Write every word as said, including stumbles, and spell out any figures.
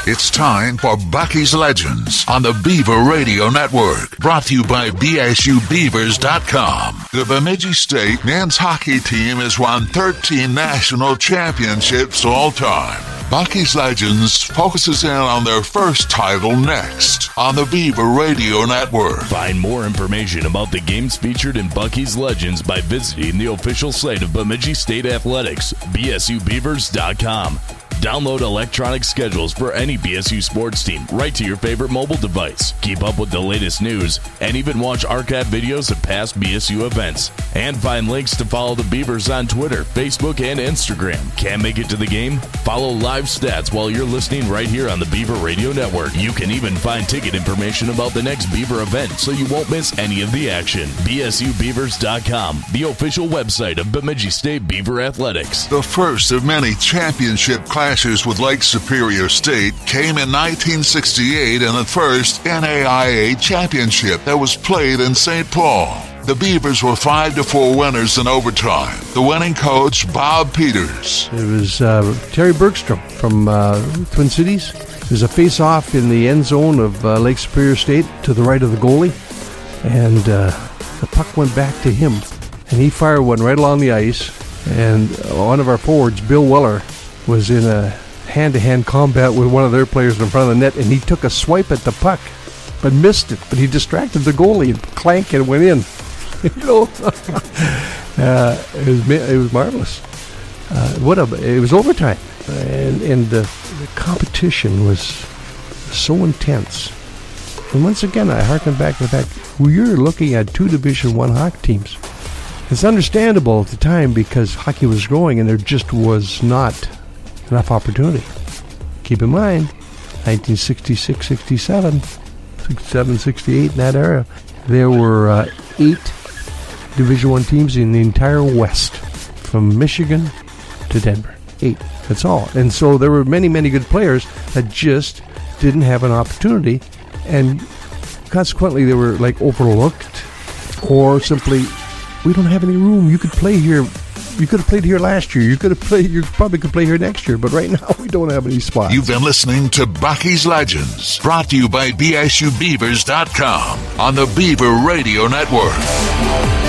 It's time for Bucky's Legends on the Beaver Radio Network. Brought to you by B S U Beavers dot com. The Bemidji State men's hockey team has won thirteen national championships all time. Bucky's Legends focuses in on their first title next on the Beaver Radio Network. Find more information about the games featured in Bucky's Legends by visiting the official site of Bemidji State Athletics, B S U Beavers dot com. Download electronic schedules for any B S U sports team right to your favorite mobile device. Keep up with the latest news and even watch archive videos of past B S U events. And find links to follow the Beavers on Twitter, Facebook, and Instagram. Can't make it to the game? Follow live stats while you're listening right here on the Beaver Radio Network. You can even find ticket information about the next Beaver event so you won't miss any of the action. B S U Beavers dot com, the official website of Bemidji State Beaver Athletics. The first of many championship classes with Lake Superior State came in nineteen sixty-eight in the first N A I A championship that was played in Saint Paul. The Beavers were five to four winners in overtime. The winning coach, Bob Peters. It was uh, Terry Bergstrom from uh, Twin Cities. It was a face-off in the end zone of uh, Lake Superior State to the right of the goalie. And uh, the puck went back to him. And he fired one right along the ice. And one of our forwards, Bill Weller, was in a hand-to-hand combat with one of their players in front of the net, and he took a swipe at the puck, but missed it. But he distracted the goalie, and clank, and went in. You know, uh, it was it was marvelous. Uh, what a it was overtime, and and the, the competition was so intense. And once again, I harken back to the fact we're looking at two Division One hockey teams. It's understandable at the time because hockey was growing, and there just was not enough opportunity. Keep in mind, nineteen sixty-six, sixty-seven, sixty-seven, sixty-eight, in that era, there were uh, eight Division One teams in the entire West, from Michigan to Denver. Eight. That's all. And so there were many, many good players that just didn't have an opportunity, and consequently they were like overlooked, or simply, we don't have any room. You could play here. You could have played here last year. You could have played. You probably could play here next year. But right now, we don't have any spots. You've been listening to Bucky's Legends, brought to you by B S U Beavers dot com on the Beaver Radio Network.